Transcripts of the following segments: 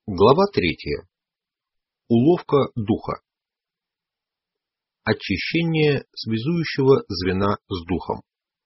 Глава 3. Уловка духа. Очищение связующего звена с духом.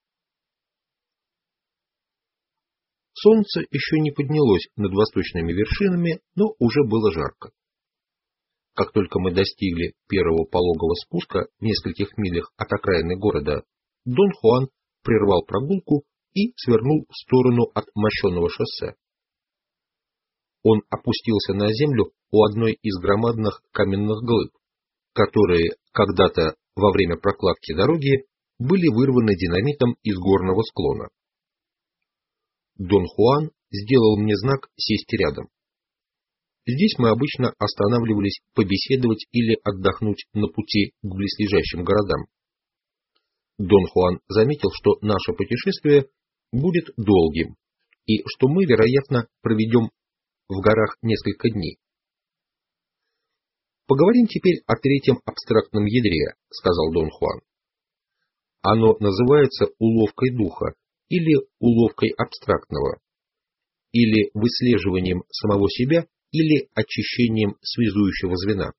Солнце еще не поднялось над восточными вершинами, но уже было жарко. Как только мы достигли первого пологого спуска в нескольких милях от окраины города, Дон Хуан прервал прогулку и свернул в сторону от мощеного шоссе. Он опустился на землю у одной из громадных каменных глыб, которые когда-то во время прокладки дороги были вырваны динамитом из горного склона. Дон Хуан сделал мне знак сесть рядом. Здесь мы обычно останавливались побеседовать или отдохнуть на пути к близлежащим городам. Дон Хуан заметил, что наше путешествие будет долгим, и что мы, вероятно, проведем в горах несколько дней. «Поговорим теперь о третьем абстрактном ядре», — сказал Дон Хуан. «Оно называется уловкой духа, или уловкой абстрактного, или выслеживанием самого себя, или очищением связующего звена».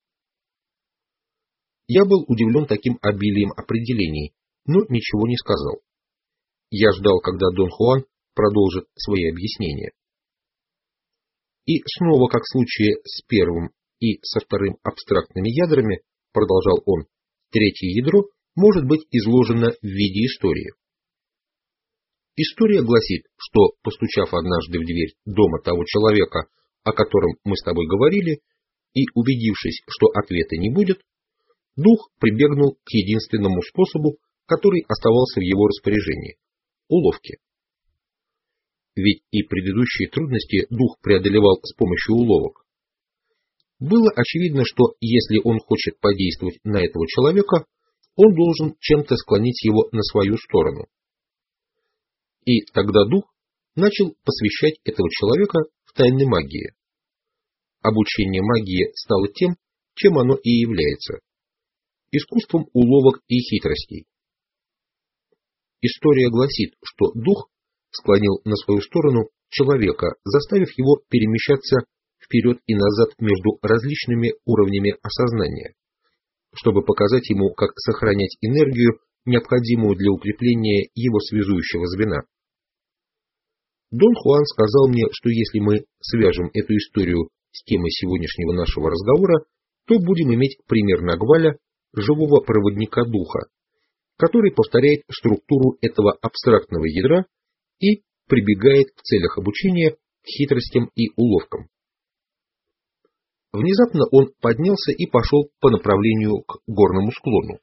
Я был удивлен таким обилием определений, но ничего не сказал. Я ждал, когда Дон Хуан продолжит свои объяснения. И снова, как в случае с первым и со вторым абстрактными ядрами, продолжал он, третье ядро может быть изложено в виде истории. История гласит, что, постучав однажды в дверь дома того человека, о котором мы с тобой говорили, и убедившись, что ответа не будет, дух прибегнул к единственному способу, который оставался в его распоряжении – уловке. Ведь и предыдущие трудности дух преодолевал с помощью уловок. Было очевидно, что если он хочет подействовать на этого человека, он должен чем-то склонить его на свою сторону. И тогда дух начал посвящать этого человека в тайны магии. Обучение магии стало тем, чем оно и является – искусством уловок и хитростей. История гласит, что дух склонил на свою сторону человека, заставив его перемещаться вперед и назад между различными уровнями осознания, чтобы показать ему, как сохранять энергию, необходимую для укрепления его связующего звена. Дон Хуан сказал мне, что если мы свяжем эту историю с темой сегодняшнего нашего разговора, то будем иметь пример Нагваля, живого проводника духа, который повторяет структуру этого абстрактного ядра и прибегает в целях обучения к хитростям и уловкам. Внезапно он поднялся и пошел по направлению к горному склону.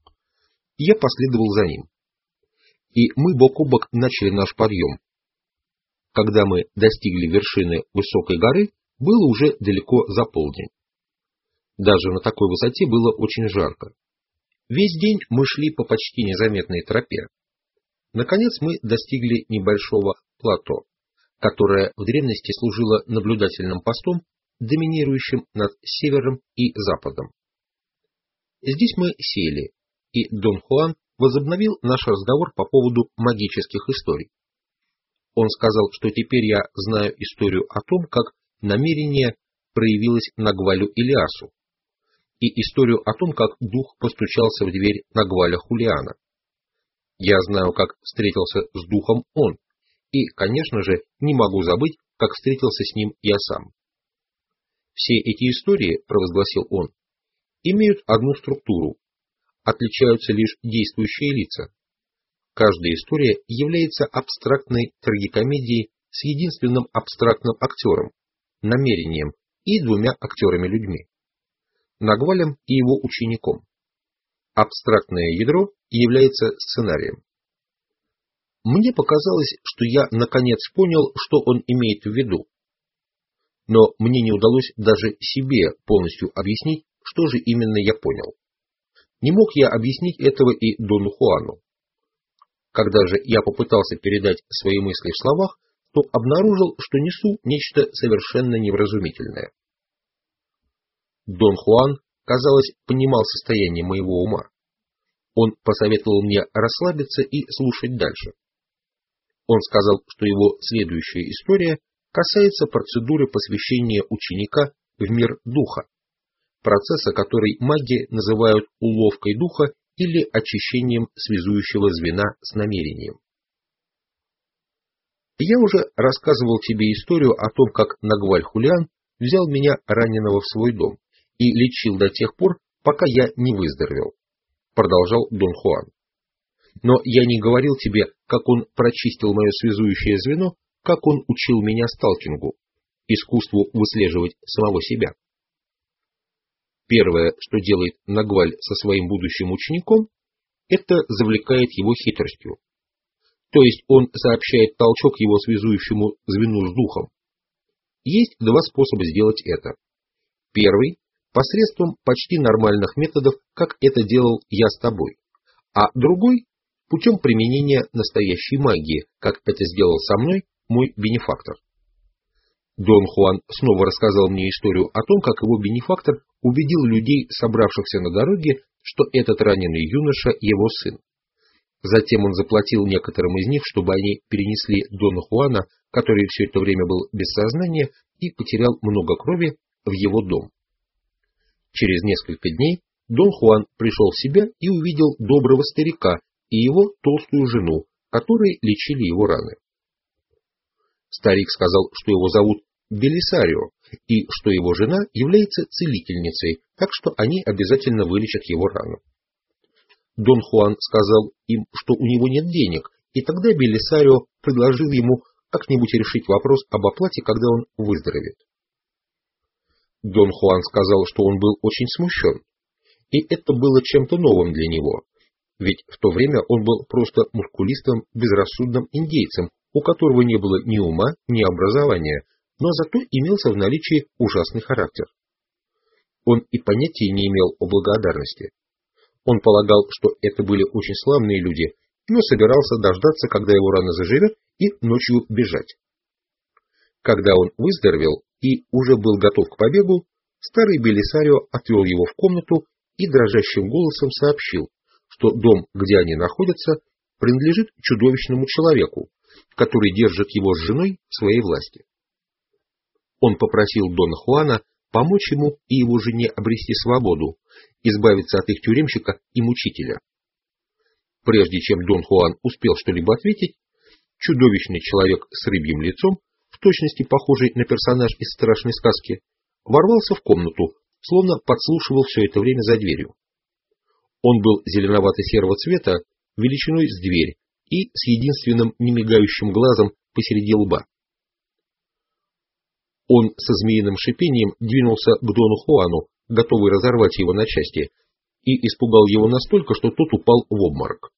Я последовал за ним, и мы бок о бок начали наш подъем. Когда мы достигли вершины высокой горы, было уже далеко за полдень. Даже на такой высоте было очень жарко. Весь день мы шли по почти незаметной тропе. Наконец мы достигли небольшого плато, которое в древности служило наблюдательным постом, доминирующим над севером и западом. Здесь мы сели, и Дон Хуан возобновил наш разговор по поводу магических историй. Он сказал, что теперь я знаю историю о том, как намерение проявилось Нагвалю Илиасу, и историю о том, как дух постучался в дверь Нагваля Хулиана. Я знаю, как встретился с духом он, и, конечно же, не могу забыть, как встретился с ним я сам. Все эти истории, провозгласил он, имеют одну структуру, отличаются лишь действующие лица. Каждая история является абстрактной трагикомедией с единственным абстрактным актером, намерением и двумя актерами-людьми, Нагвалем и его учеником. Абстрактное ядро является сценарием. Мне показалось, что я наконец понял, что он имеет в виду. Но мне не удалось даже себе полностью объяснить, что же именно я понял. Не мог я объяснить этого и Дону Хуану. Когда же я попытался передать свои мысли в словах, то обнаружил, что несу нечто совершенно невразумительное. Дон Хуан, казалось, понимал состояние моего ума. Он посоветовал мне расслабиться и слушать дальше. Он сказал, что его следующая история касается процедуры посвящения ученика в мир духа, процесса, который маги называют уловкой духа или очищением связующего звена с намерением. Я уже рассказывал тебе историю о том, как Нагваль Хулиан взял меня раненого в свой дом и лечил до тех пор, пока я не выздоровел, продолжал Дон Хуан. Но я не говорил тебе, как он прочистил мое связующее звено, как он учил меня сталкингу, искусству выслеживать самого себя. Первое, что делает Нагваль со своим будущим учеником, это завлекает его хитростью. То есть он сообщает толчок его связующему звену с духом. Есть два способа сделать это. Первый – посредством почти нормальных методов, как это делал я с тобой, а другой – путем применения настоящей магии, как это сделал со мной мой бенефактор. Дон Хуан снова рассказал мне историю о том, как его бенефактор убедил людей, собравшихся на дороге, что этот раненый юноша – его сын. Затем он заплатил некоторым из них, чтобы они перенесли Дона Хуана, который все это время был без сознания и потерял много крови, в его дом. Через несколько дней Дон Хуан пришел в себя и увидел доброго старика и его толстую жену, которые лечили его раны. Старик сказал, что его зовут Белисарио, и что его жена является целительницей, так что они обязательно вылечат его рану. Дон Хуан сказал им, что у него нет денег, и тогда Белисарио предложил ему как-нибудь решить вопрос об оплате, когда он выздоровеет. Дон Хуан сказал, что он был очень смущен, и это было чем-то новым для него, ведь в то время он был просто мускулистым, безрассудным индейцем, у которого не было ни ума, ни образования, но зато имелся в наличии ужасный характер. Он и понятия не имел о благодарности. Он полагал, что это были очень славные люди, но собирался дождаться, когда его рана заживет, и ночью бежать. Когда он выздоровел и уже был готов к побегу, старый Белисарио отвел его в комнату и дрожащим голосом сообщил, что дом, где они находятся, принадлежит чудовищному человеку, который держит его с женой в своей власти. Он попросил Дона Хуана помочь ему и его жене обрести свободу, избавиться от их тюремщика и мучителя. Прежде чем Дон Хуан успел что-либо ответить, чудовищный человек с рыбьим лицом, в точности похожий на персонаж из страшной сказки, ворвался в комнату, словно подслушивал все это время за дверью. Он был зеленовато-серого цвета, величиной с дверь и с единственным немигающим глазом посреди лба. Он со змеиным шипением двинулся к Дону Хуану, готовый разорвать его на части, и испугал его настолько, что тот упал в обморок.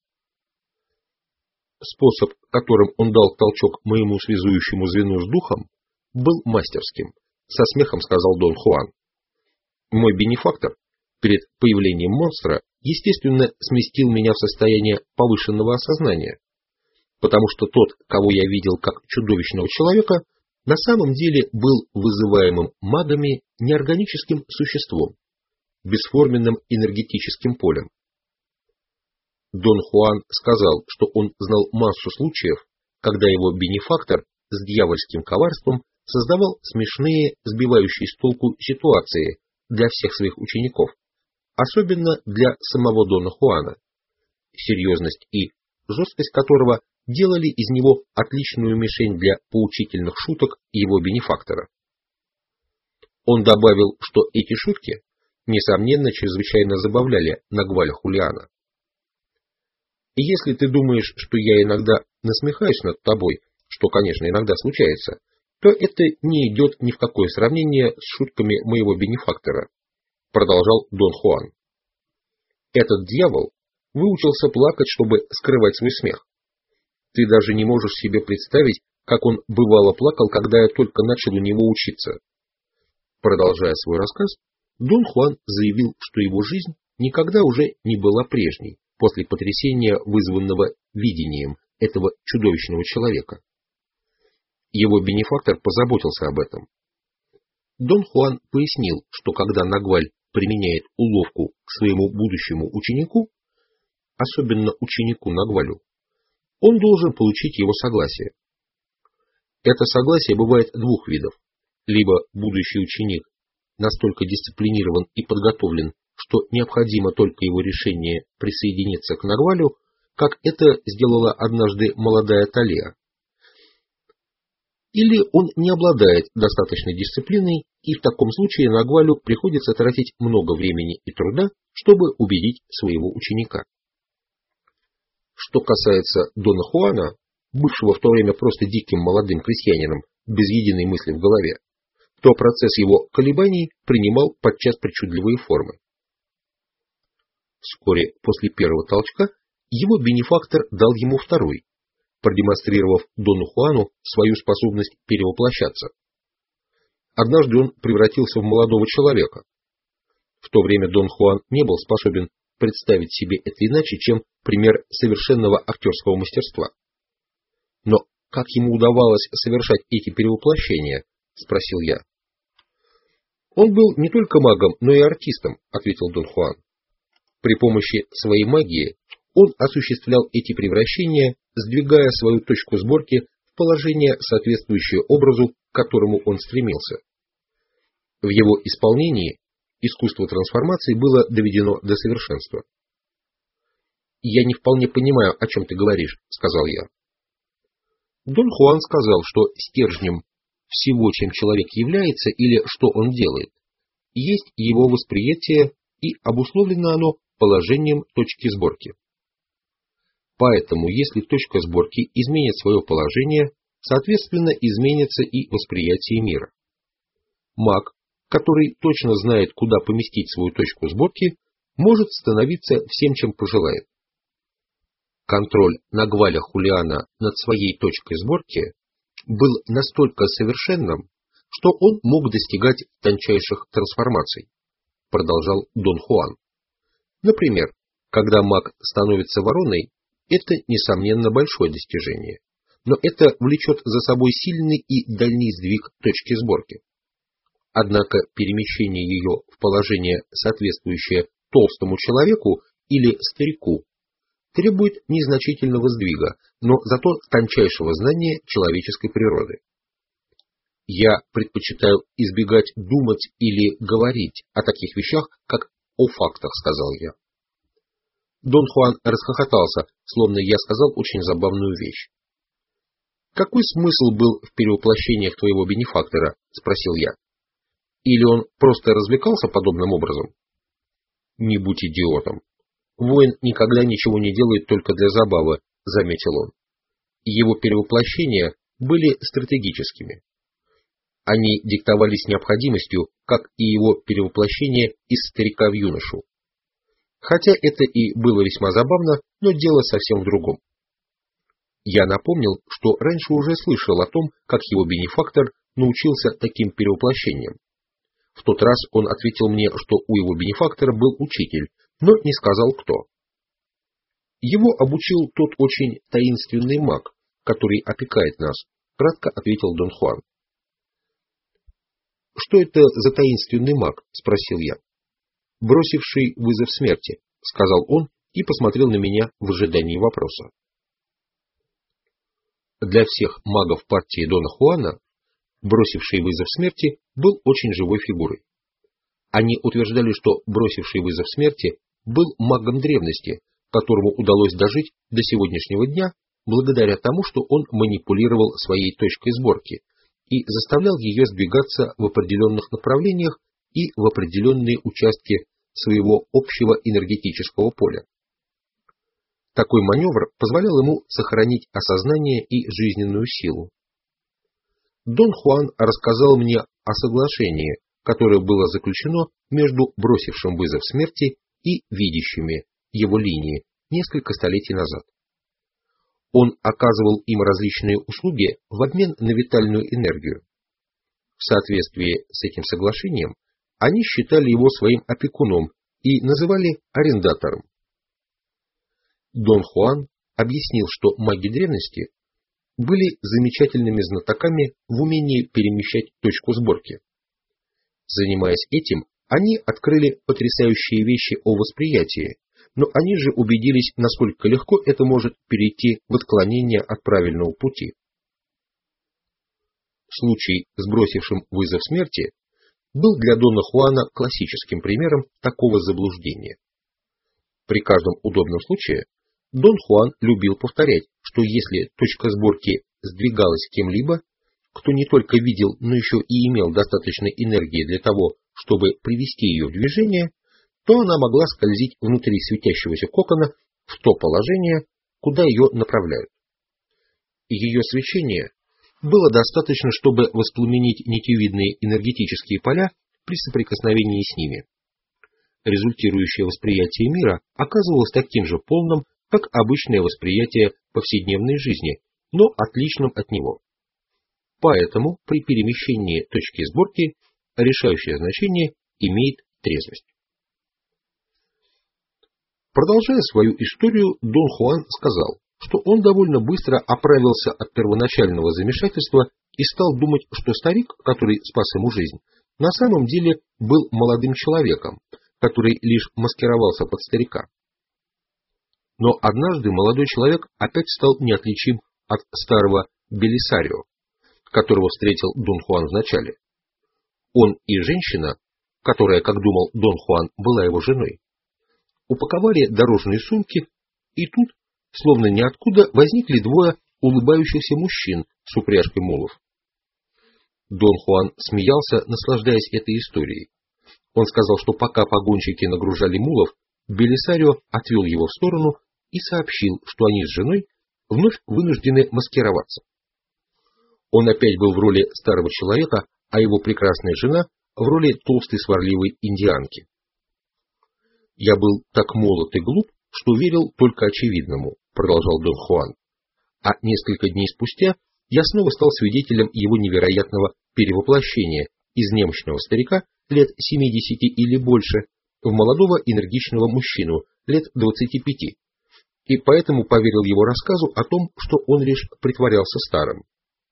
Способ, которым он дал толчок моему связующему звену с духом, был мастерским, со смехом сказал Дон Хуан. Мой бенефактор перед появлением монстра, естественно, сместил меня в состояние повышенного осознания, потому что тот, кого я видел как чудовищного человека, на самом деле был вызываемым магами неорганическим существом, бесформенным энергетическим полем. Дон Хуан сказал, что он знал массу случаев, когда его бенефактор с дьявольским коварством создавал смешные, сбивающие с толку ситуации для всех своих учеников, особенно для самого Дона Хуана, серьезность и жесткость которого делали из него отличную мишень для поучительных шуток его бенефактора. Он добавил, что эти шутки, несомненно, чрезвычайно забавляли Нагваля Хулиана. И если ты думаешь, что я иногда насмехаюсь над тобой, что, конечно, иногда случается, то это не идет ни в какое сравнение с шутками моего бенефактора, продолжал Дон Хуан. Этот дьявол выучился плакать, чтобы скрывать свой смех. Ты даже не можешь себе представить, как он бывало плакал, когда я только начал у него учиться. Продолжая свой рассказ, Дон Хуан заявил, что его жизнь никогда уже не была прежней после потрясения, вызванного видением этого чудовищного человека. Его бенефактор позаботился об этом. Дон Хуан пояснил, что когда Нагваль применяет уловку к своему будущему ученику, особенно ученику Нагвалю, он должен получить его согласие. Это согласие бывает двух видов. Либо будущий ученик настолько дисциплинирован и подготовлен, что необходимо только его решение присоединиться к Нагвалю, как это сделала однажды молодая Талия. Или он не обладает достаточной дисциплиной, и в таком случае Нагвалю приходится тратить много времени и труда, чтобы убедить своего ученика. Что касается Дона Хуана, бывшего в то время просто диким молодым крестьянином, без единой мысли в голове, то процесс его колебаний принимал подчас причудливые формы. Вскоре после первого толчка его бенефактор дал ему второй, продемонстрировав Дону Хуану свою способность перевоплощаться. Однажды он превратился в молодого человека. В то время Дон Хуан не был способен представить себе это иначе, чем пример совершенного актерского мастерства. Но как ему удавалось совершать эти перевоплощения? — спросил я. Он был не только магом, но и артистом, — ответил Дон Хуан. При помощи своей магии он осуществлял эти превращения, сдвигая свою точку сборки в положение, соответствующее образу, к которому он стремился. В его исполнении искусство трансформации было доведено до совершенства. «Я не вполне понимаю, о чем ты говоришь», — сказал я. Дон Хуан сказал, что стержнем всего, чем человек является или что он делает, есть его восприятие, и обусловлено оно положением точки сборки. Поэтому, если точка сборки изменит свое положение, соответственно, изменится и восприятие мира. Маг, который точно знает, куда поместить свою точку сборки, может становиться всем, чем пожелает. Контроль Нагваля Хулиана над своей точкой сборки был настолько совершенным, что он мог достигать тончайших трансформаций, продолжал Дон Хуан. Например, когда маг становится вороной, это, несомненно, большое достижение, но это влечет за собой сильный и дальний сдвиг точки сборки. Однако перемещение ее в положение, соответствующее толстому человеку или старику, требует незначительного сдвига, но зато тончайшего знания человеческой природы. Я предпочитаю избегать думать или говорить о таких вещах, как о фактах, сказал я. Дон Хуан расхохотался, словно я сказал очень забавную вещь. «Какой смысл был в перевоплощениях твоего бенефактора?» — спросил я. «Или он просто развлекался подобным образом?» «Не будь идиотом. Воин никогда ничего не делает только для забавы», — заметил он. «Его перевоплощения были стратегическими. Они диктовались необходимостью, как и его перевоплощение из старика в юношу. Хотя это и было весьма забавно, но дело совсем в другом. Я напомнил, что раньше уже слышал о том, как его бенефактор научился таким перевоплощениям. В тот раз он ответил мне, что у его бенефактора был учитель, но не сказал кто. Его обучил тот очень таинственный маг, который опекает нас, кратко ответил Дон Хуан. «Что это за таинственный маг?» — спросил я. «Бросивший вызов смерти», — сказал он и посмотрел на меня в ожидании вопроса. Для всех магов партии Дона Хуана бросивший вызов смерти был очень живой фигурой. Они утверждали, что бросивший вызов смерти был магом древности, которому удалось дожить до сегодняшнего дня благодаря тому, что он манипулировал своей точкой сборки и заставлял ее сдвигаться в определенных направлениях и в определенные участки своего общего энергетического поля. Такой маневр позволял ему сохранить осознание и жизненную силу. Дон Хуан рассказал мне о соглашении, которое было заключено между бросившим вызов смерти и видящими его линии несколько столетий назад. Он оказывал им различные услуги в обмен на витальную энергию. В соответствии с этим соглашением они считали его своим опекуном и называли арендатором. Дон Хуан объяснил, что маги древности были замечательными знатоками в умении перемещать точку сборки. Занимаясь этим, они открыли потрясающие вещи о восприятии, но они же убедились, насколько легко это может перейти в отклонение от правильного пути. случай с бросившим вызов смерти, был для Дона Хуана классическим примером такого заблуждения. При каждом удобном случае Дон Хуан любил повторять, что если точка сборки сдвигалась кем-либо, кто не только видел, но еще и имел достаточной энергии для того, чтобы привести ее в движение, то она могла скользить внутри светящегося кокона в то положение, куда ее направляют. Ее свечение было достаточно, чтобы воспламенить нитевидные энергетические поля при соприкосновении с ними. Результирующее восприятие мира оказывалось таким же полным, как обычное восприятие повседневной жизни, но отличным от него. Поэтому при перемещении точки сборки решающее значение имеет трезвость. Продолжая свою историю, Дон Хуан сказал, что он довольно быстро оправился от первоначального замешательства и стал думать, что старик, который спас ему жизнь, на самом деле был молодым человеком, который лишь маскировался под старика. Но однажды молодой человек опять стал неотличим от старого Белисарио, которого встретил Дон Хуан вначале. Он и женщина, которая, как думал Дон Хуан, была его женой, упаковали дорожные сумки, и тут, словно ниоткуда, возникли двое улыбающихся мужчин с упряжкой мулов. Дон Хуан смеялся, наслаждаясь этой историей. Он сказал, что пока погонщики нагружали мулов, Белисарио отвел его в сторону и сообщил, что они с женой вновь вынуждены маскироваться. Он опять был в роли старого человека, а его прекрасная жена в роли толстой сварливой индианки. «Я был так молод и глуп, что верил только очевидному», — продолжал Дон Хуан. «А несколько дней спустя я снова стал свидетелем его невероятного перевоплощения из немощного старика лет 70 или больше в молодого энергичного мужчину лет 25, и поэтому поверил его рассказу о том, что он лишь притворялся старым.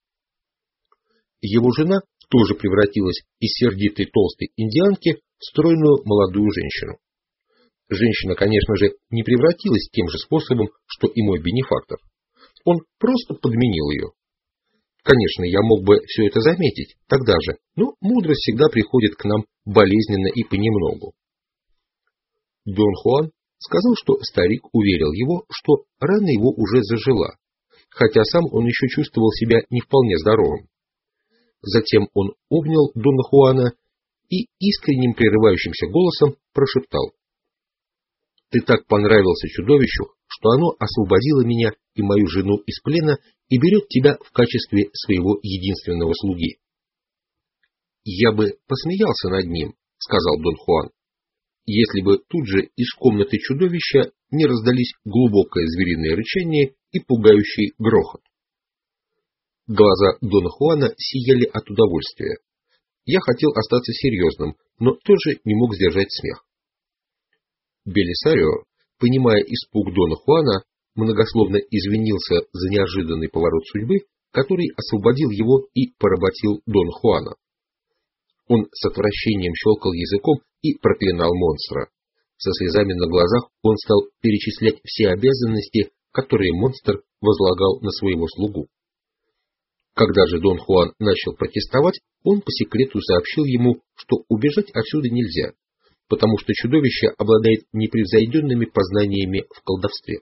Его жена тоже превратилась из сердитой толстой индианки в стройную молодую женщину. Женщина, конечно же, не превратилась тем же способом, что и мой бенефактор. Он просто подменил ее. Конечно, я мог бы все это заметить тогда же, но мудрость всегда приходит к нам болезненно и понемногу. Дон Хуан сказал, что старик уверил его, что рана его уже зажила, хотя сам он еще чувствовал себя не вполне здоровым. Затем он обнял Дона Хуана и искренним прерывающимся голосом прошептал: «Ты так понравился чудовищу, что оно освободило меня и мою жену из плена и берет тебя в качестве своего единственного слуги». «Я бы посмеялся над ним», — сказал Дон Хуан, «если бы тут же из комнаты чудовища не раздались глубокое звериное рычание и пугающий грохот». Глаза Дона Хуана сияли от удовольствия. Я хотел остаться серьезным, но тоже не мог сдержать смех. Белисарио, понимая испуг Дона Хуана, многословно извинился за неожиданный поворот судьбы, который освободил его и поработил Дона Хуана. Он с отвращением щелкал языком и проклинал монстра. Со слезами на глазах он стал перечислять все обязанности, которые монстр возлагал на своего слугу. Когда же Дон Хуан начал протестовать, он по секрету сообщил ему, что убежать отсюда нельзя, потому что чудовище обладает непревзойденными познаниями в колдовстве.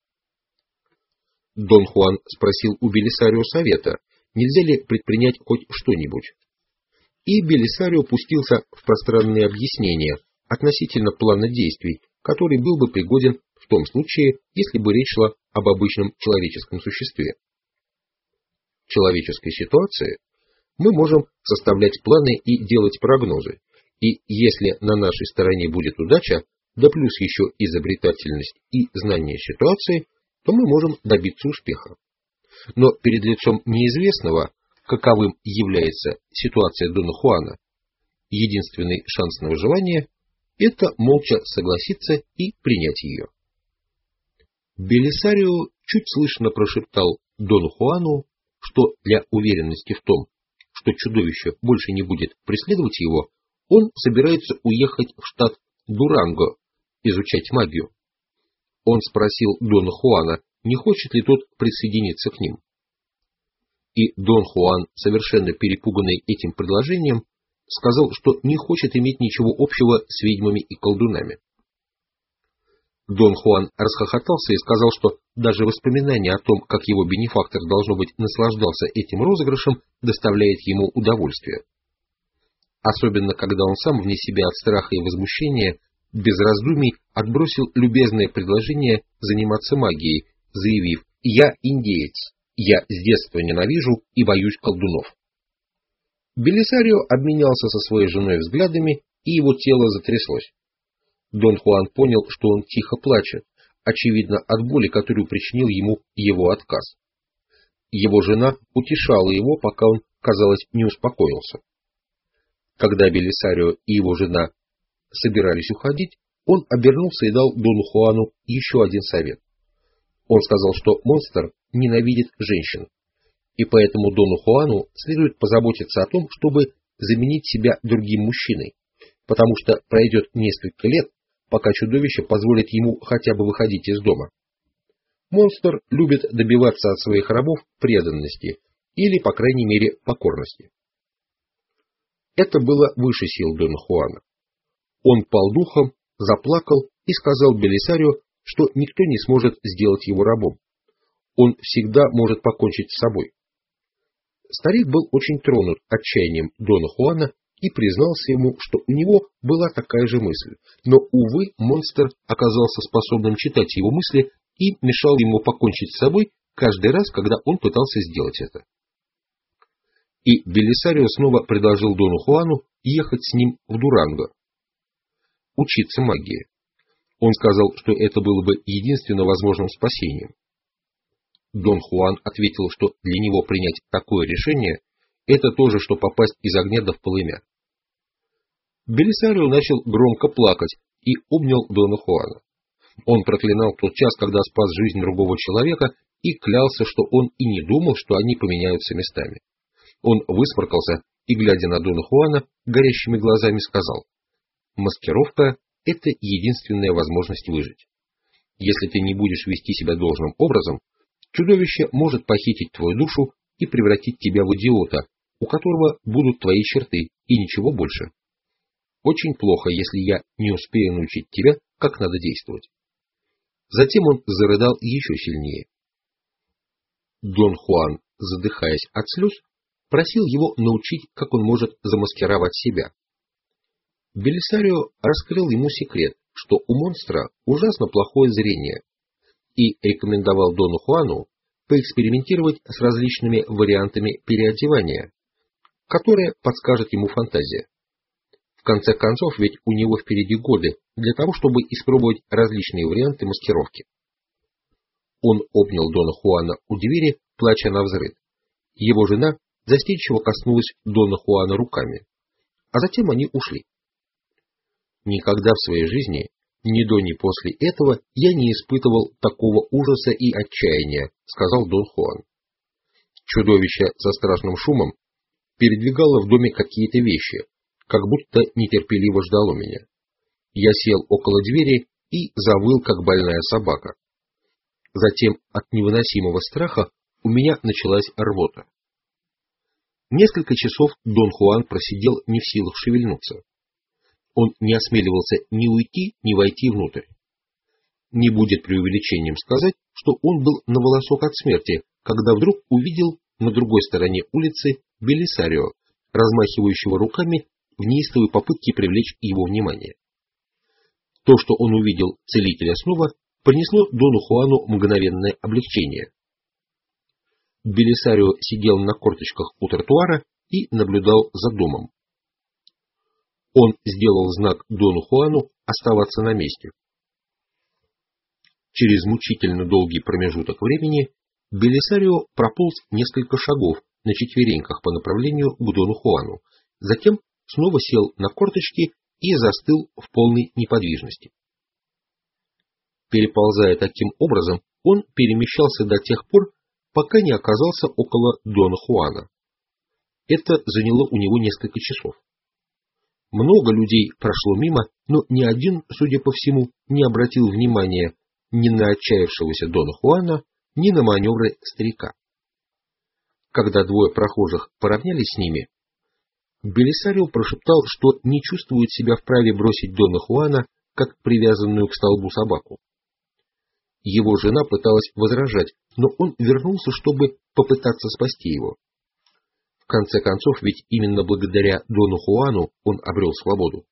Дон Хуан спросил у Белисарио совета, нельзя ли предпринять хоть что-нибудь. И Белисарио пустился в пространные объяснения относительно плана действий, который был бы пригоден в том случае, если бы речь шла об обычном человеческом существе. В человеческой ситуации мы можем составлять планы и делать прогнозы, и если на нашей стороне будет удача, да плюс еще изобретательность и знание ситуации, то мы можем добиться успеха. Но перед лицом неизвестного, каковым является ситуация Дона Хуана, единственный шанс на выживание – это молча согласиться и принять ее. Белисарио чуть слышно прошептал Дону Хуану, что для уверенности в том, что чудовище больше не будет преследовать его, он собирается уехать в штат Дуранго изучать магию. Он спросил Дона Хуана, не хочет ли тот присоединиться к ним. и Дон Хуан, совершенно перепуганный этим предложением, сказал, что не хочет иметь ничего общего с ведьмами и колдунами. Дон Хуан расхохотался и сказал, что даже воспоминание о том, как его бенефактор, должно быть, наслаждался этим розыгрышем, доставляет ему удовольствие. Особенно, когда он сам, вне себя от страха и возмущения, без раздумий отбросил любезное предложение заниматься магией, заявив: «Я индеец, я с детства ненавижу и боюсь колдунов». Белисарио обменялся со своей женой взглядами, и его тело затряслось. Дон Хуан понял, что он тихо плачет, очевидно от боли, которую причинил ему его отказ. Его жена утешала его, пока он, казалось, не успокоился. Когда Белисарио и его жена собирались уходить, он обернулся и дал Дону Хуану еще один совет. Он сказал, что монстр ненавидит женщин, и поэтому Дону Хуану следует позаботиться о том, чтобы заменить себя другим мужчиной, потому что пройдет несколько лет, пока чудовище позволит ему хотя бы выходить из дома. Монстр любит добиваться от своих рабов преданности или, по крайней мере, покорности. Это было выше сил Дона Хуана. Он пал духом, заплакал и сказал Белисарио, что никто не сможет сделать его рабом. Он всегда может покончить с собой. Старик был очень тронут отчаянием Дона Хуана и признался ему, что у него была такая же мысль, но, увы, монстр оказался способным читать его мысли и мешал ему покончить с собой каждый раз, когда он пытался сделать это. И Белисарио снова предложил Дону Хуану ехать с ним в Дуранго, учиться магии. Он сказал, что это было бы единственно возможным спасением. Дон Хуан ответил, что для него принять такое решение – это то же, что попасть из огня в полымя. Белисарио начал громко плакать и обнял Дона Хуана. Он проклинал тот час, когда спас жизнь другого человека, и клялся, что он и не думал, что они поменяются местами. Он высморкался и, глядя на Дона Хуана, горящими глазами сказал: «Маскировка – это единственная возможность выжить. Если ты не будешь вести себя должным образом, чудовище может похитить твою душу и превратить тебя в идиота, у которого будут твои черты и ничего больше. Очень плохо, если я не успею научить тебя, как надо действовать». Затем он зарыдал еще сильнее. Дон Хуан, задыхаясь от слез, просил его научить, как он может замаскировать себя. Белисарио раскрыл ему секрет, что у монстра ужасно плохое зрение, и рекомендовал Дону Хуану поэкспериментировать с различными вариантами переодевания, которые подскажет ему фантазия. В конце концов, ведь у него впереди годы для того, чтобы испробовать различные варианты маскировки. Он обнял Дона Хуана у двери, плача навзрыд. Его жена застенчиво коснулась Дона Хуана руками, а затем они ушли. Никогда в своей жизни, ни до, ни после этого, я не испытывал такого ужаса и отчаяния, сказал Дон Хуан. Чудовище со страшным шумом передвигало в доме какие-то вещи, как будто нетерпеливо ждало меня. Я сел около двери и завыл, как больная собака. Затем от невыносимого страха у меня началась рвота. Несколько часов Дон Хуан просидел не в силах шевельнуться. Он не осмеливался ни уйти, ни войти внутрь. Не будет преувеличением сказать, что он был на волосок от смерти, когда вдруг увидел на другой стороне улицы Белисарио, размахивающего руками в неистовой попытке привлечь его внимание. То, что он увидел целителя снова, принесло Дону Хуану мгновенное облегчение. Белисарио сидел на корточках у тротуара и наблюдал за домом. Он сделал знак Дону Хуану оставаться на месте. Через мучительно долгий промежуток времени Белисарио прополз несколько шагов на четвереньках по направлению к Дону Хуану, затем снова сел на корточки и застыл в полной неподвижности. Переползая таким образом, он перемещался до тех пор, пока не оказался около Дона Хуана. Это заняло у него несколько часов. Много людей прошло мимо, но ни один, судя по всему, не обратил внимания ни на отчаявшегося Дона Хуана, ни на маневры старика. Когда двое прохожих поравнялись с ними, Белисарио прошептал, что не чувствует себя вправе бросить Дона Хуана, как привязанную к столбу собаку. Его жена пыталась возражать, но он вернулся, чтобы попытаться спасти его. В конце концов, ведь именно благодаря Дону Хуану он обрел свободу.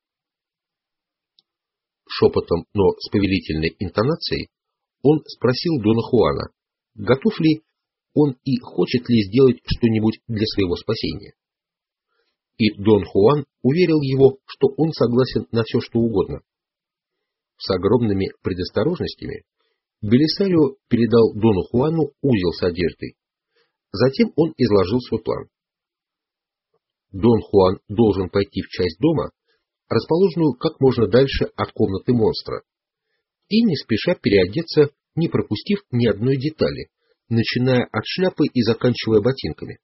Шепотом, но с повелительной интонацией, он спросил Дона Хуана, готов ли он и хочет ли сделать что-нибудь для своего спасения. И Дон Хуан уверил его, что он согласен на все, что угодно. С огромными предосторожностями Белисарио передал Дону Хуану узел с одеждой. Затем он изложил свой план. Дон Хуан должен пойти в часть дома, расположенную как можно дальше от комнаты монстра, и не спеша переодеться, не пропустив ни одной детали, начиная от шляпы и заканчивая ботинками.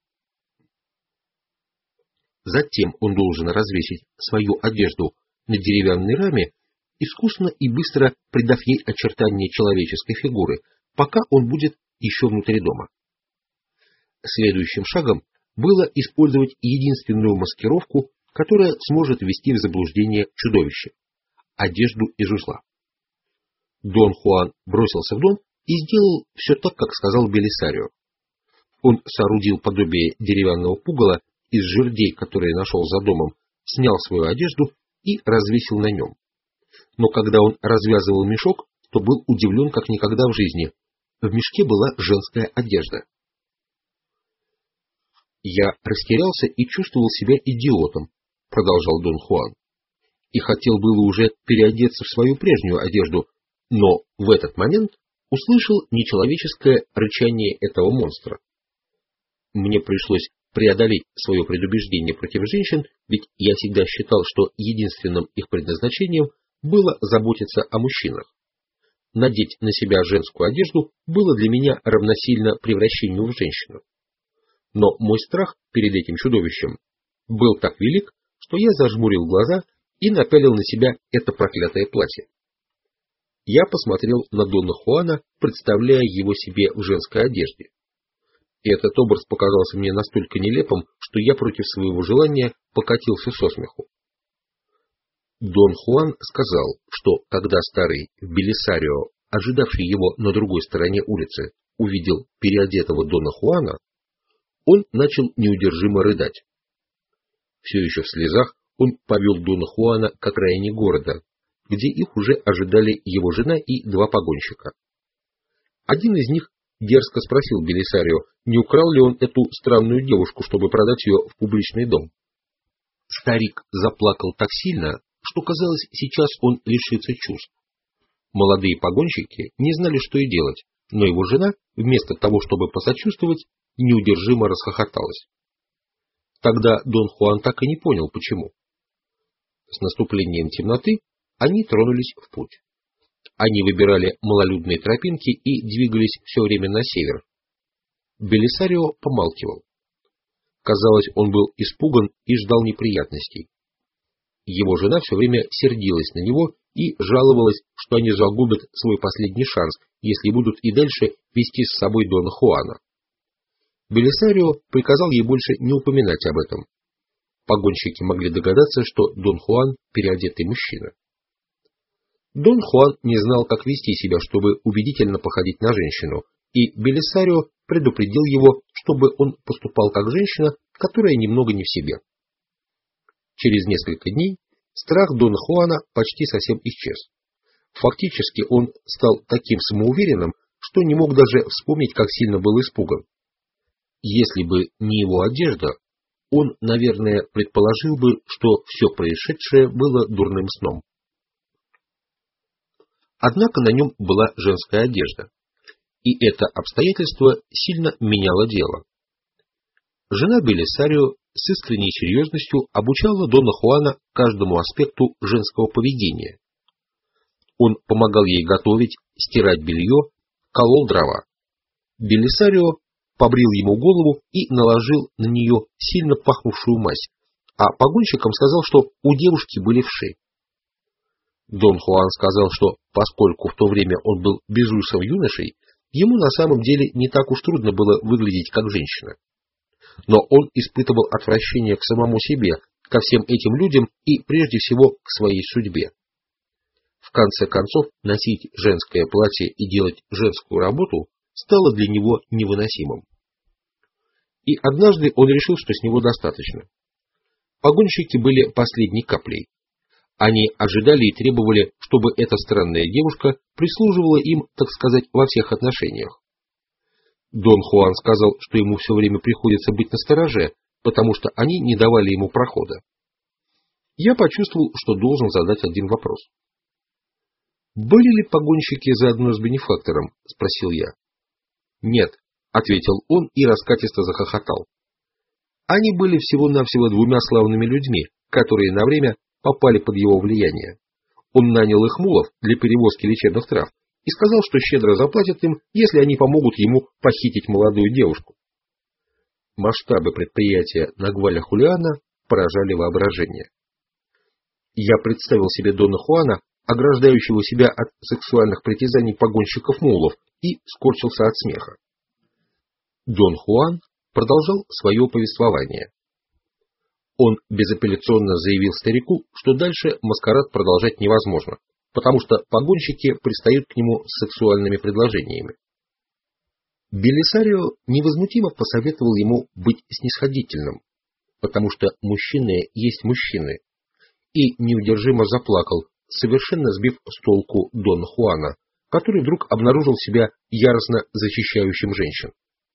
Затем он должен развесить свою одежду на деревянной раме, искусно и быстро придав ей очертания человеческой фигуры, пока он будет еще внутри дома. Следующим шагом было использовать единственную маскировку, которая сможет ввести в заблуждение чудовище – одежду из жезла. Дон Хуан бросился в дом и сделал все так, как сказал Белисарио. Он соорудил подобие деревянного пугала из жердей, которые нашел за домом, снял свою одежду и развесил на нем. Но когда он развязывал мешок, то был удивлен как никогда в жизни. В мешке была женская одежда. «Я растерялся и чувствовал себя идиотом», — продолжал Дон Хуан, и хотел было уже переодеться в свою прежнюю одежду, но в этот момент услышал нечеловеческое рычание этого монстра. Мне пришлось преодолеть свое предубеждение против женщин, ведь я всегда считал, что единственным их предназначением было заботиться о мужчинах. Надеть на себя женскую одежду было для меня равносильно превращению в женщину. Но мой страх перед этим чудовищем был так велик, что я зажмурил глаза и напялил на себя это проклятое платье. Я посмотрел на Дона Хуана, представляя его себе в женской одежде. И этот образ показался мне настолько нелепым, что я против своего желания покатился со смеху. Дон Хуан сказал, что когда старый Белисарио, ожидавший его на другой стороне улицы, увидел переодетого Дона Хуана, он начал неудержимо рыдать. Все еще в слезах он повел Дона Хуана к окраине города, где их уже ожидали его жена и два погонщика. Один из них дерзко спросил Белисарио, не украл ли он эту странную девушку, чтобы продать ее в публичный дом. Старик заплакал так сильно, что казалось, сейчас он лишится чувств. Молодые погонщики не знали, что и делать, но его жена, вместо того, чтобы посочувствовать, неудержимо расхохоталась. Тогда Дон Хуан так и не понял, почему. С наступлением темноты они тронулись в путь. Они выбирали малолюдные тропинки и двигались все время на север. Белисарио помалкивал. Казалось, он был испуган и ждал неприятностей. Его жена все время сердилась на него и жаловалась, что они загубят свой последний шанс, если будут и дальше вести с собой Дона Хуана. Белисарио приказал ей больше не упоминать об этом. Погонщики могли догадаться, что Дон Хуан – переодетый мужчина. Дон Хуан не знал, как вести себя, чтобы убедительно походить на женщину, и Белисарио предупредил его, чтобы он поступал как женщина, которая немного не в себе. Через несколько дней страх Дона Хуана почти совсем исчез. Фактически он стал таким самоуверенным, что не мог даже вспомнить, как сильно был испуган. Если бы не его одежда, он, наверное, предположил бы, что все происшедшее было дурным сном. Однако на нем была женская одежда, и это обстоятельство сильно меняло дело. Жена Белисарио с искренней серьезностью обучала Дона Хуана каждому аспекту женского поведения. Он помогал ей готовить, стирать белье, колол дрова. Белисарио побрил ему голову и наложил на нее сильно пахнувшую мазь, а погонщикам сказал, что у девушки были вши. Дон Хуан сказал, что поскольку в то время он был безусым юношей, ему на самом деле не так уж трудно было выглядеть как женщина. но он испытывал отвращение к самому себе, ко всем этим людям и прежде всего к своей судьбе. В конце концов, носить женское платье и делать женскую работу стало для него невыносимым. И однажды он решил, что с него достаточно. Погонщики были последней каплей. Они ожидали и требовали, чтобы эта странная девушка прислуживала им, так сказать, во всех отношениях. Дон Хуан сказал, что ему все время приходится быть настороже, потому что они не давали ему прохода. Я почувствовал, что должен задать один вопрос. «Были ли погонщики заодно с бенефактором?» – спросил я. «Нет», – ответил он и раскатисто захохотал. «Они были всего-навсего двумя славными людьми, которые на время попали под его влияние. Он нанял их мулов для перевозки лечебных трав и сказал, что щедро заплатит им, если они помогут ему похитить молодую девушку». Масштабы предприятия Нагваля Хулиана поражали воображение. Я представил себе Дона Хуана, ограждающего себя от сексуальных притязаний погонщиков мулов, и скорчился от смеха. Дон Хуан продолжал свое повествование. Он безапелляционно заявил старику, что дальше маскарад продолжать невозможно, потому что погонщики пристают к нему с сексуальными предложениями. Белисарио невозмутимо посоветовал ему быть снисходительным, потому что мужчины есть мужчины, и неудержимо заплакал, совершенно сбив с толку Дона Хуана, который вдруг обнаружил себя яростно защищающим женщин.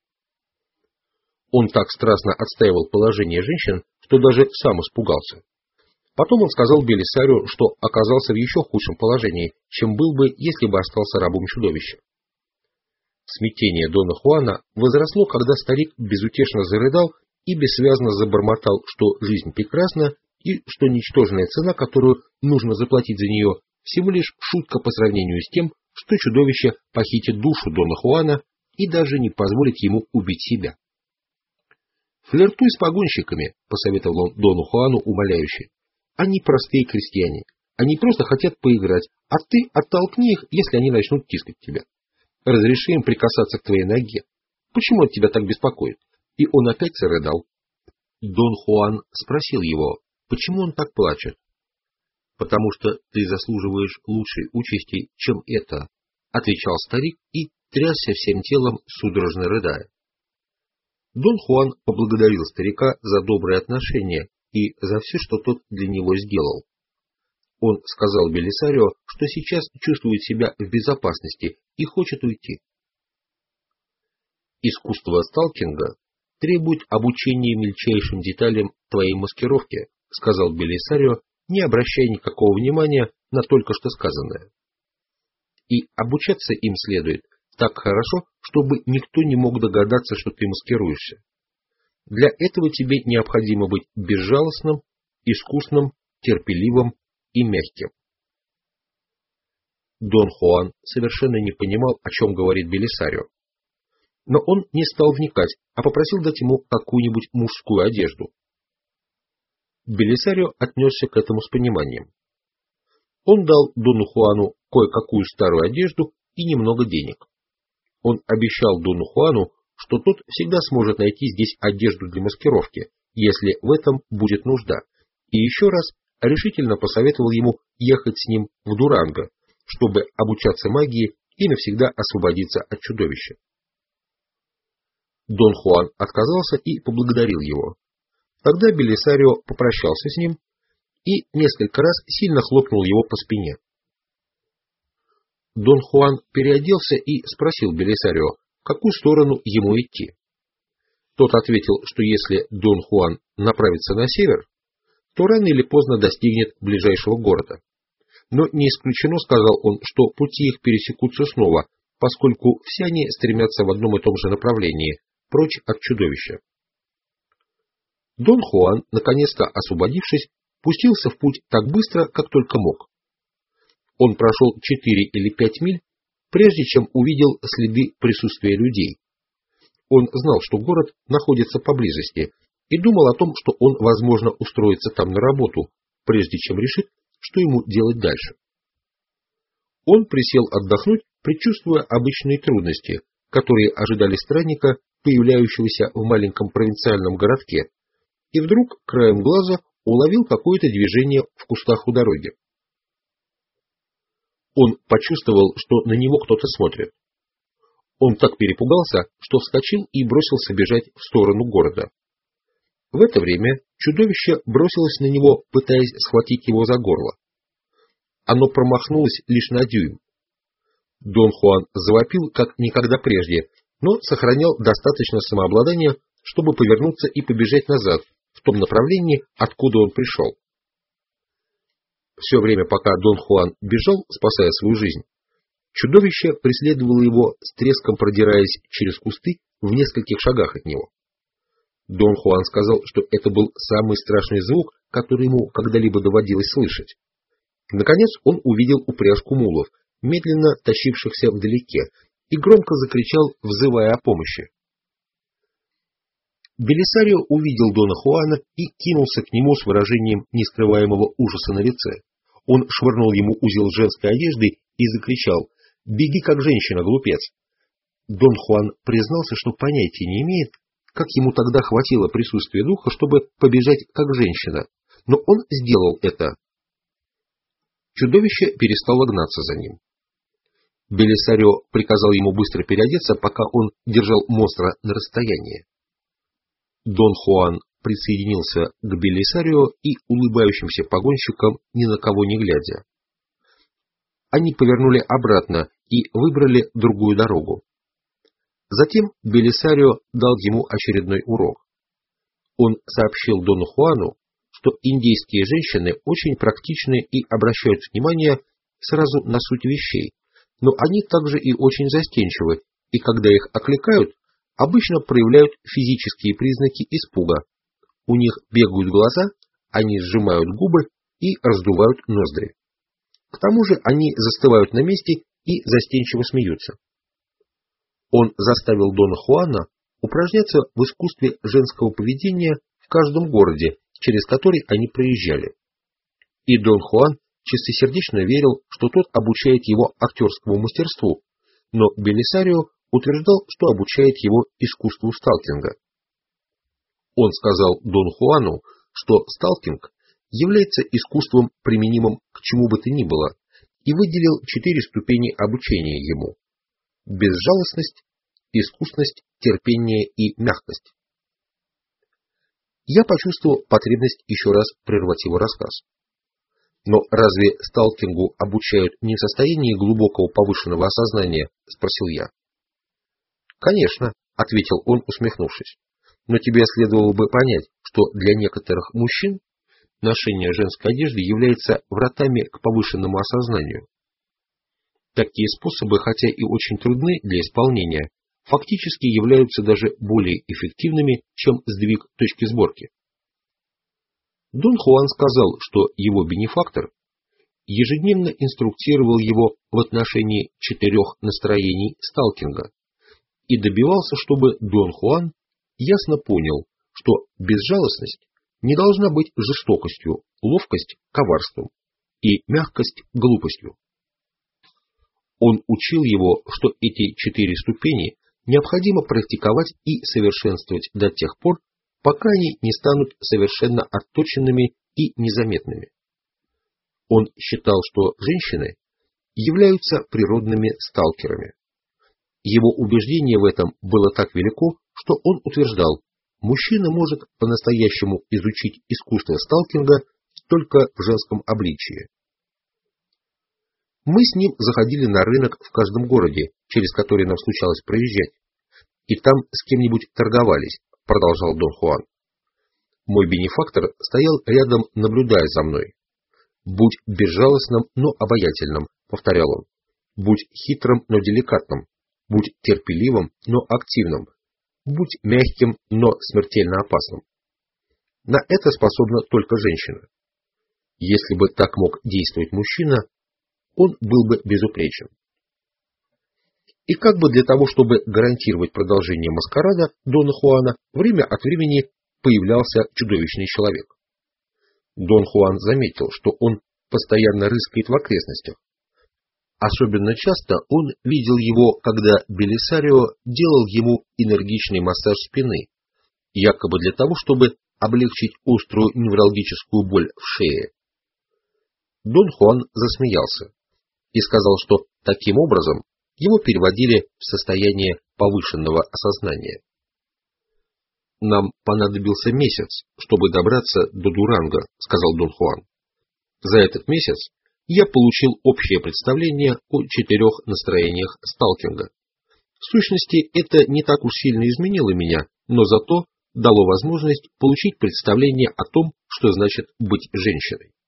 Он так страстно отстаивал положение женщин, что даже сам испугался. Потом он сказал Белисарио, что оказался в еще худшем положении, чем был бы, если бы остался рабом чудовища. Смятение Дона Хуана возросло, когда старик безутешно зарыдал и бессвязно забормотал, что жизнь прекрасна и что ничтожная цена, которую нужно заплатить за нее, всего лишь шутка по сравнению с тем, что чудовище похитит душу Дона Хуана и даже не позволит ему убить себя. «Флиртуй с погонщиками», — посоветовал он Дону Хуану умоляюще. «Они простые крестьяне, они просто хотят поиграть, а ты оттолкни их, если они начнут тискать тебя. Разреши им прикасаться к твоей ноге. Почему это тебя так беспокоит?» И он опять зарыдал. Дон Хуан спросил его, почему он так плачет. «Потому что ты заслуживаешь лучшей участи, чем это», — отвечал старик и трясся всем телом, судорожно рыдая. Дон Хуан поблагодарил старика за добрые отношения и за все, что тот для него сделал. Он сказал Белисарио, что сейчас чувствует себя в безопасности и хочет уйти. «Искусство сталкинга требует обучения мельчайшим деталям твоей маскировки», — сказал Белисарио, не обращая никакого внимания на только что сказанное. «И обучаться им следует так хорошо, чтобы никто не мог догадаться, что ты маскируешься. Для этого тебе необходимо быть безжалостным, искусным, терпеливым и мягким». Дон Хуан совершенно не понимал, о чем говорит Белисарио. Но он не стал вникать, а попросил дать ему какую-нибудь мужскую одежду. Белисарио отнесся к этому с пониманием. Он дал Дону Хуану кое-какую старую одежду и немного денег. Он обещал Дону Хуану, что тот всегда сможет найти здесь одежду для маскировки, если в этом будет нужда, и еще раз решительно посоветовал ему ехать с ним в Дуранго, чтобы обучаться магии и навсегда освободиться от чудовища. Дон Хуан отказался и поблагодарил его. Тогда Белисарио попрощался с ним и несколько раз сильно хлопнул его по спине. Дон Хуан переоделся и спросил Белисарио, в какую сторону ему идти. Тот ответил, что если Дон Хуан направится на север, то рано или поздно достигнет ближайшего города. Но не исключено, сказал он, что пути их пересекутся снова, поскольку все они стремятся в одном и том же направлении, прочь от чудовища. Дон Хуан, наконец-то освободившись, пустился в путь так быстро, как только мог. Он прошел 4 или 5 миль, прежде чем увидел следы присутствия людей. Он знал, что город находится поблизости, и думал о том, что он, возможно, устроится там на работу, прежде чем решит, что ему делать дальше. Он присел отдохнуть, предчувствуя обычные трудности, которые ожидали странника, появляющегося в маленьком провинциальном городке, и вдруг краем глаза уловил какое-то движение в кустах у дороги. Он почувствовал, что на него кто-то смотрит. Он так перепугался, что вскочил и бросился бежать в сторону города. В это время чудовище бросилось на него, пытаясь схватить его за горло. Оно промахнулось лишь на дюйм. Дон Хуан завопил, как никогда прежде, но сохранял достаточно самообладания, чтобы повернуться и побежать назад, в том направлении, откуда он пришел. Все время, пока Дон Хуан бежал, спасая свою жизнь, чудовище преследовало его, с треском продираясь через кусты в нескольких шагах от него. Дон Хуан сказал, что это был самый страшный звук, который ему когда-либо доводилось слышать. Наконец он увидел упряжку мулов, медленно тащившихся вдалеке, и громко закричал, взывая о помощи. Белисарио увидел Дона Хуана и кинулся к нему с выражением нескрываемого ужаса на лице. Он швырнул ему узел женской одежды и закричал: «Беги, как женщина, глупец!» Дон Хуан признался, что понятия не имеет, как ему тогда хватило присутствия духа, чтобы побежать, как женщина, но он сделал это. Чудовище перестало гнаться за ним. Белисарио приказал ему быстро переодеться, пока он держал монстра на расстоянии. Дон Хуан присоединился к Белисарио и улыбающимся погонщикам, ни на кого не глядя. Они повернули обратно и выбрали другую дорогу. Затем Белисарио дал ему очередной урок. Он сообщил Дону Хуану, что индейские женщины очень практичны и обращают внимание сразу на суть вещей, но они также и очень застенчивы, и когда их окликают, обычно проявляют физические признаки испуга. У них бегают глаза, они сжимают губы и раздувают ноздри. К тому же они застывают на месте и застенчиво смеются. Он заставил Дона Хуана упражняться в искусстве женского поведения в каждом городе, через который они проезжали. И Дон Хуан чистосердечно верил, что тот обучает его актерскому мастерству, но Белисарио утверждал, что обучает его искусству сталкинга. Он сказал Дону Хуану, что сталкинг является искусством, применимым к чему бы то ни было, и выделил 4 ступени обучения ему: безжалостность, искусность, терпение и мягкость. Я почувствовал потребность еще раз прервать его рассказ. Но разве сталкингу обучают не в состоянии глубокого повышенного осознания? Спросил я. Конечно, ответил он, усмехнувшись. Но тебе следовало бы понять, что для некоторых мужчин ношение женской одежды является вратами к повышенному осознанию. Такие способы, хотя и очень трудны для исполнения, фактически являются даже более эффективными, чем сдвиг точки сборки. Дон Хуан сказал, что его бенефактор ежедневно инструктировал его в отношении 4 настроений сталкинга и добивался, чтобы Дон Хуан ясно понял, что безжалостность не должна быть жестокостью, ловкость – коварством и мягкость – глупостью. Он учил его, что эти 4 ступени необходимо практиковать и совершенствовать до тех пор, пока они не станут совершенно отточенными и незаметными. Он считал, что женщины являются природными сталкерами. Его убеждение в этом было так велико, что он утверждал, мужчина может по-настоящему изучить искусство сталкинга только в женском обличии. Мы с ним заходили на рынок в каждом городе, через который нам случалось проезжать, и там с кем-нибудь торговались, продолжал Дон Хуан. Мой бенефактор стоял рядом, наблюдая за мной. «Будь безжалостным, но обаятельным», — повторял он. «Будь хитрым, но деликатным. Будь терпеливым, но активным. Будь мягким, но смертельно опасным. На это способна только женщина. Если бы так мог действовать мужчина, он был бы безупречен». И как бы для того, чтобы гарантировать продолжение маскарада Дона Хуана, время от времени появлялся чудовищный человек. Дон Хуан заметил, что он постоянно рыскает в окрестностях. Особенно часто он видел его, когда Белисарио делал ему энергичный массаж спины, якобы для того, чтобы облегчить острую невралгическую боль в шее. Дон Хуан засмеялся и сказал, что таким образом его переводили в состояние повышенного осознания. «Нам понадобился месяц, чтобы добраться до Дуранго», — сказал Дон Хуан. «За этот месяц я получил общее представление о 4 настроениях сталкинга. В сущности, это не так уж сильно изменило меня, но зато дало возможность получить представление о том, что значит быть женщиной.